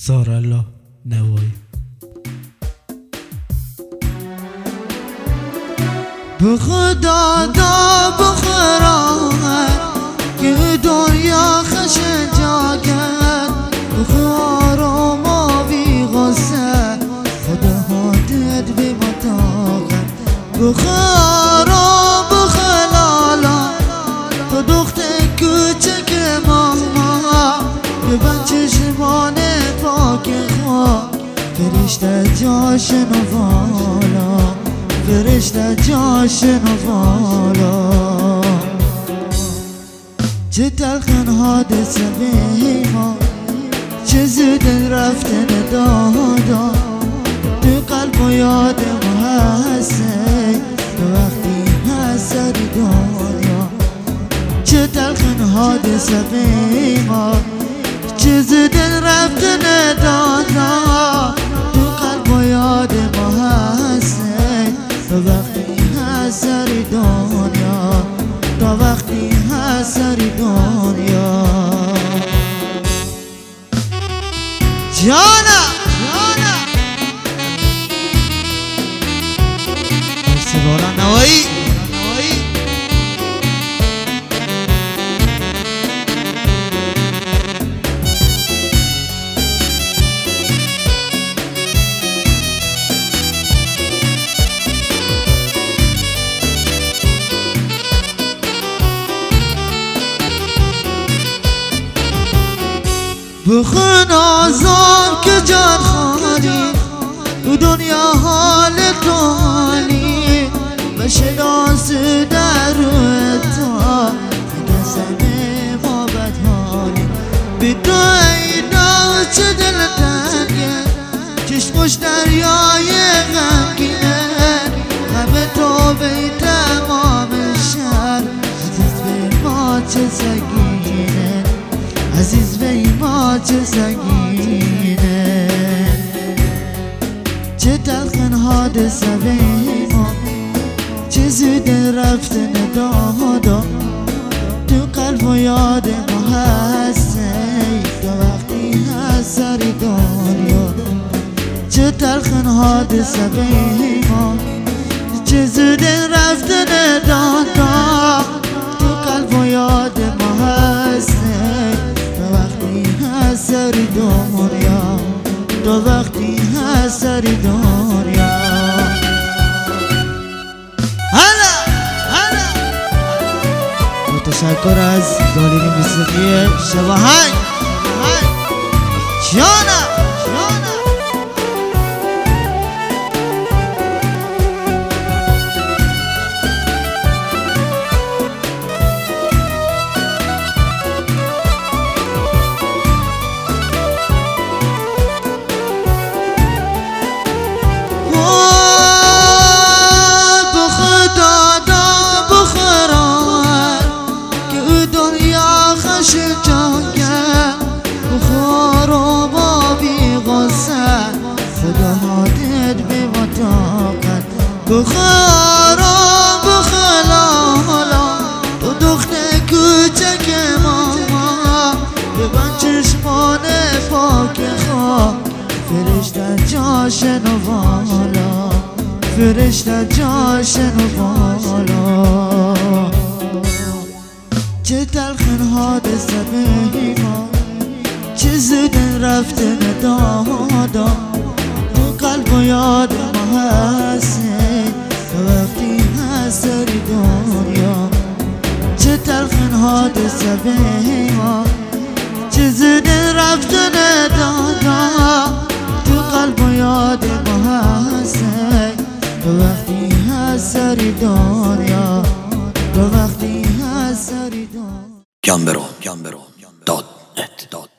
سارالله نوایی. بخدا دا بخوران که دنیا خش جاگد بخورا ما بی غصه خدا حادد بی مطاقت بخورا بخلالا تو دخت کوچک ماما که بچه شمان پاک خواه فرشته جاشنو والا فرشته جاشنو والا چه تلخن حادثه بیما چه زود رفتن دادا تو قلب و یاد ما هستی تو وقتی هست دنیا چه تلخن حادثه بیما چه زود رفتن دادا تو قلب و یاد ما هستی تا وقتی هست سری دنیا تا وقتی هست سری دنیا جانا سوارا نوایی بخون آزام که جان خالی تو دنیا حال تو حالی و شناس در روی تا قسم ما بدحالی بی تو اینا چه دل تنگه چشمش دریای غمگینه همه تو بی تمام شهر عزیز بی ما چه سگینه عزیز بی ما چه سگینه چه تلخن حادثه بی ما چه زود رفتن دادا تو قلب و یاد ما هستی تو وقتی هست سری دنیا چه تلخن حادثه بی ما چه زود رفتن دادا تو قلب و یاد ما هستی سری دنیا تو وقتی هست سری دنیا هلا با تشکر از دالیری موسیقی شواهنگ جانا خدا حادد بی مطاقت بخارا بخلالا تو دخت کوچک ماما ببند چشمان پاک خواه فرشته جاشنو والا فرشته جاشنو والا چه تلخن حادثه بیما چه زود رفتن دادا تو قلب و یاد ما هستی تو وقتی هست سری دنیا چه تلخن حادثه بیما چه زود رفتن دادا تو قلب و یاد ما هستی تو وقتی هست سری دنیا تو وقتی هست سری دنیا Gambero.net